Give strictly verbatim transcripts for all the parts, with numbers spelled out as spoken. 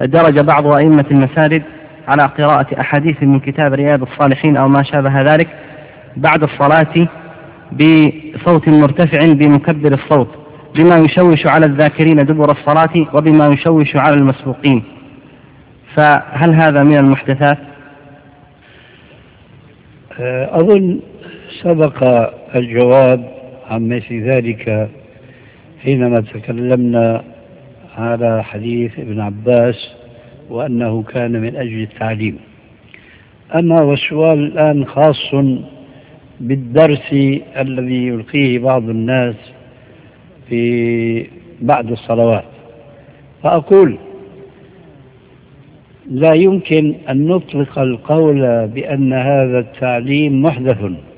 درج بعض أئمة المساجد على قراءة أحاديث من كتاب رياض الصالحين أو ما شابه ذلك بعد الصلاة بصوت مرتفع بمكبر الصوت، بما يشوش على الذاكرين دبر الصلاة وبما يشوش على المسبوقين، فهل هذا من المحدثات؟ أظن سبق الجواب عن مثل ذلك حينما تكلمنا على حديث ابن عباس وأنه كان من أجل التعليم. أما والسؤال الآن خاص بالدرس الذي يلقيه بعض الناس في بعد الصلوات، فأقول لا يمكن أن نطلق القول بأن هذا التعليم محدث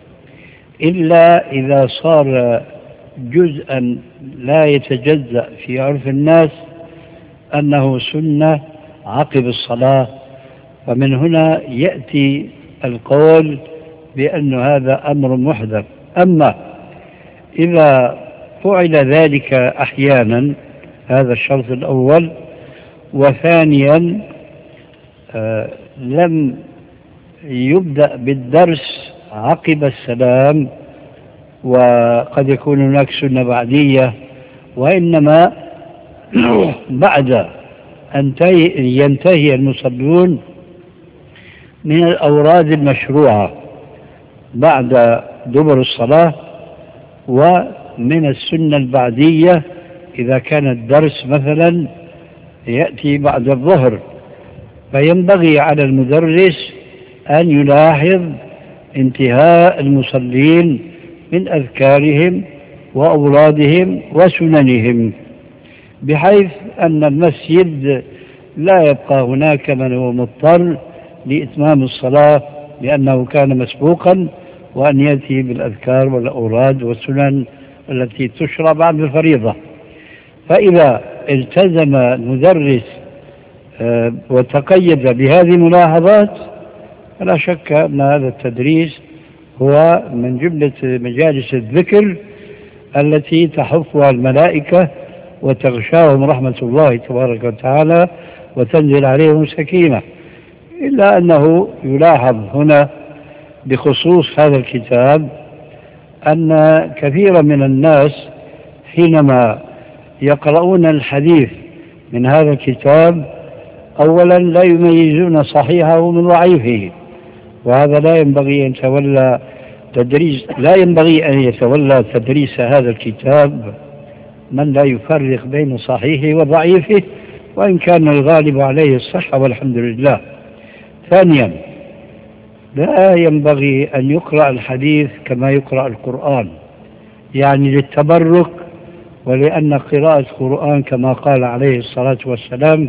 إلا إذا صار جزءا لا يتجزأ في عرف الناس أنه سنة عقب الصلاة، فمن هنا يأتي القول بأن هذا أمر محدث. أما إذا فعل ذلك أحيانا، هذا الشرط الأول، وثانيا آه لم يبدأ بالدرس عقب السلام، وقد يكون هناك سنة بعدية، وإنما بعد أن ينتهي المصلون من الأوراد المشروعة بعد دبر الصلاة، ومن السنة البعدية إذا كان الدرس مثلا يأتي بعد الظهر، فينبغي على المدرس أن يلاحظ انتهاء المصلين من أذكارهم وأورادهم وسننهم، بحيث أن المسجد لا يبقى هناك من هو مضطر لإتمام الصلاة لأنه كان مسبوقا، وأن يأتي بالأذكار والأوراد والسنن التي تشرع بعد الفريضة. فإذا التزم المدرس وتقيد بهذه الملاحظات فلا شك أن هذا التدريس هو من جملة مجالس الذكر التي تحفها الملائكة وتغشاهم رحمة الله تبارك وتعالى وتنزل عليهم السكينة. إلا أنه يلاحظ هنا بخصوص هذا الكتاب أن كثيرا من الناس حينما يقرؤون الحديث من هذا الكتاب أولا لا يميزون صحيحه من ضعيفه، وهذا لا ينبغي أن يتولى تدريس لا ينبغي أن يتولى تدريس هذا الكتاب من لا يفرق بين صحيحه وضعيفه، وإن كان الغالب عليه الصحة والحمد لله. ثانيا، لا ينبغي أن يقرأ الحديث كما يقرأ القرآن، يعني للتبرك، ولأن قراءة القرآن كما قال عليه الصلاة والسلام: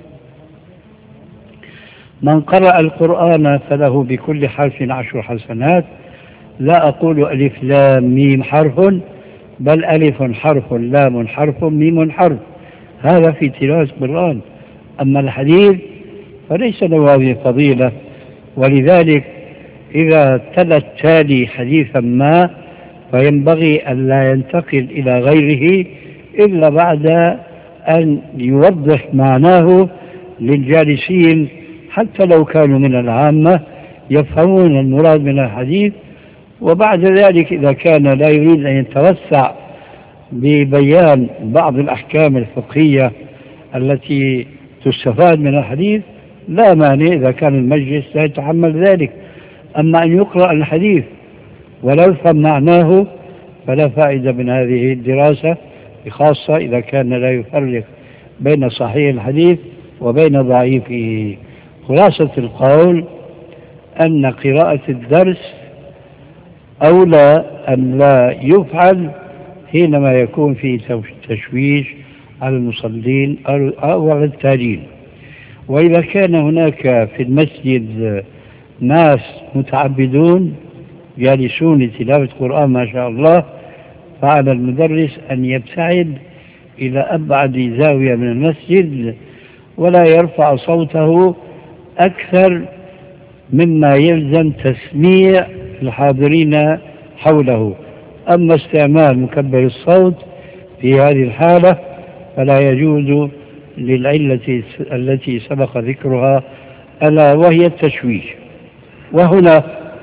من قرأ القرآن فله بكل حرف عشر حسنات، لا أقول ألف لام ميم حرف، بل ألف حرف لام حرف ميم حرف، هذا في تلاوة القرآن. أما الحديث فليس له هذه الفضيلة، ولذلك إذا تلا التالي حديثا ما فينبغي أن لا ينتقل إلى غيره إلا بعد أن يوضح معناه للجالسين، حتى لو كانوا من العامة يفهمون المراد من الحديث. وبعد ذلك إذا كان لا يريد أن يتوسع ببيان بعض الأحكام الفقهية التي تستفاد من الحديث لا مانع إذا كان المجلس لا يتحمل ذلك. أما أن يقرأ الحديث ولا يفهم معناه فلا فائدة من هذه الدراسة، خاصة إذا كان لا يفرق بين صحيح الحديث وبين ضعيفه. خلاصة القول أن قراءة الدرس أولى أن لا يفعل حينما يكون في تشويش على المصلين أو على التالين. وإذا كان هناك في المسجد ناس متعبدون جالسون لتلاوة القرآن ما شاء الله، فعلى المدرس أن يبتعد إلى أبعد زاوية من المسجد ولا يرفع صوته أكثر مما يلزم تسميع الحاضرين حوله. أما استعمال مكبر الصوت في هذه الحالة فلا يجوز للعلة التي سبق ذكرها، ألا وهي التشويش. وهنا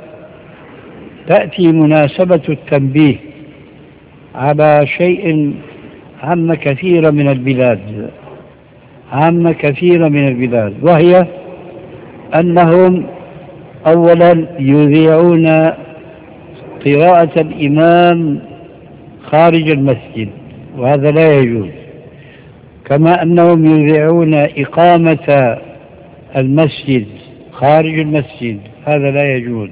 تأتي مناسبة التنبيه على شيء عام كثير من البلاد عام كثير من البلاد وهي أنهم أولا يذيعون قراءة الإمام خارج المسجد، وهذا لا يجوز، كما أنهم يذيعون إقامة المسجد خارج المسجد، هذا لا يجوز.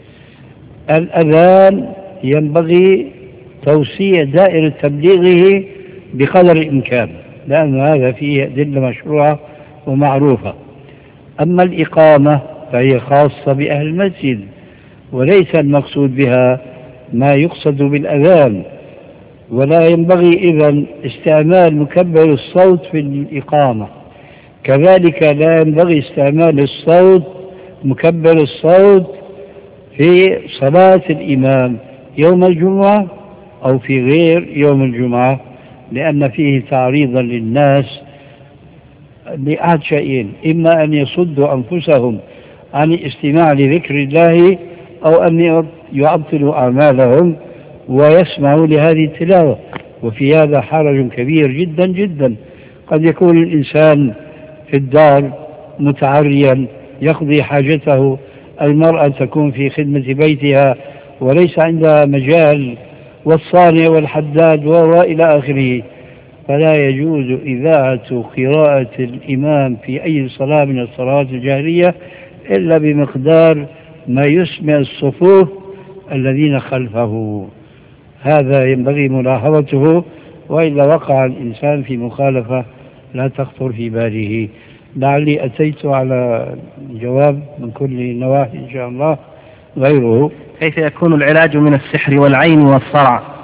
الأذان ينبغي توسيع دائرة تبليغه بقدر الإمكان، لأن هذا فيه أدلة مشروعة ومعروفة. أما الإقامة فهي خاصة بأهل المسجد، وليس المقصود بها ما يقصد بالأذان، ولا ينبغي إذن استعمال مكبر الصوت في الإقامة. كذلك لا ينبغي استعمال الصوت مكبر الصوت في صلاة الإمام يوم الجمعة أو في غير يوم الجمعة، لأن فيه تعريضا للناس لأحد شيئين: إما أن يصدوا أنفسهم عن الاستماع لذكر الله، أو أن يعطلوا أعمالهم ويسمعوا لهذه التلاوة. وفي هذا حرج كبير جدا جدا. قد يكون الإنسان في الدار متعريا يقضي حاجته، المرأة تكون في خدمة بيتها وليس عندها مجال، والصانع والحداد وإلى آخره، فلا يجوز إذاعة قراءة الإمام في أي صلاة من الصلوات الجاهرية إلا بمقدار ما يسمع الصفوف الذين خلفه. هذا ينبغي ملاحظته، وإلا وقع الإنسان في مخالفة لا تخطر في باله. لعلي أتيت على جواب من كل نواحي إن شاء الله. غيره: كيف يكون العلاج من السحر والعين والصرع؟